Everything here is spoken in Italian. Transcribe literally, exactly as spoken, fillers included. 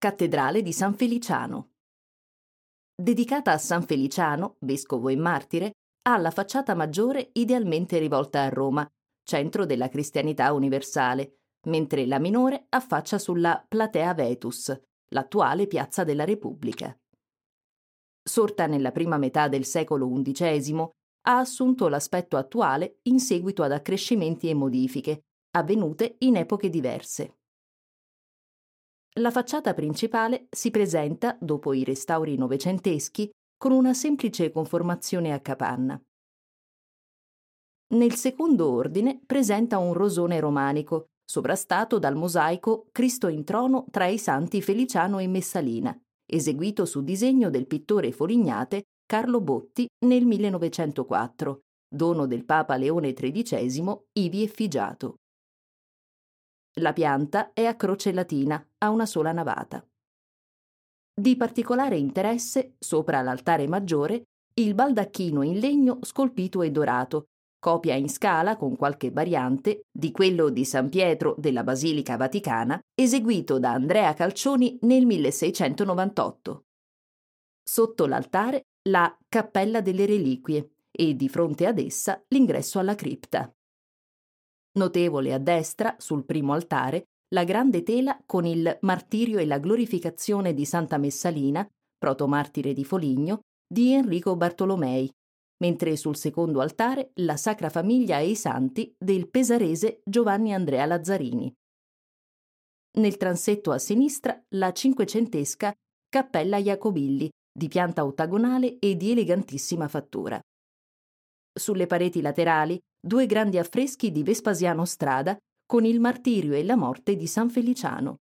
Cattedrale di San Feliciano. Dedicata a San Feliciano, vescovo e martire, ha la facciata maggiore idealmente rivolta a Roma, centro della cristianità universale, mentre la minore affaccia sulla Platea Vetus, l'attuale piazza della Repubblica. Sorta nella prima metà del secolo undicesimo, ha assunto l'aspetto attuale in seguito ad accrescimenti e modifiche, avvenute in epoche diverse. La facciata principale si presenta, dopo i restauri novecenteschi, con una semplice conformazione a capanna. Nel secondo ordine presenta un rosone romanico, sovrastato dal mosaico Cristo in trono tra i santi Feliciano e Messalina, eseguito su disegno del pittore folignate Carlo Botti nel millenovecentoquattro, dono del Papa Leone tredicesimo, ivi effigiato. La pianta è a croce latina, a una sola navata. Di particolare interesse, sopra l'altare maggiore, il baldacchino in legno scolpito e dorato, copia in scala con qualche variante di quello di San Pietro della Basilica Vaticana, eseguito da Andrea Calcioni nel milleseicentonovantotto. Sotto l'altare la Cappella delle Reliquie e di fronte ad essa l'ingresso alla cripta. Notevole a destra, sul primo altare, la grande tela con il Martirio e la glorificazione di Santa Messalina, protomartire di Foligno, di Enrico Bartolomei, mentre sul secondo altare la Sacra Famiglia e i Santi del pesarese Giovanni Andrea Lazzarini. Nel transetto a sinistra la cinquecentesca Cappella Jacobilli, di pianta ottagonale e di elegantissima fattura. Sulle pareti laterali due grandi affreschi di Vespasiano Strada con il martirio e la morte di San Feliciano.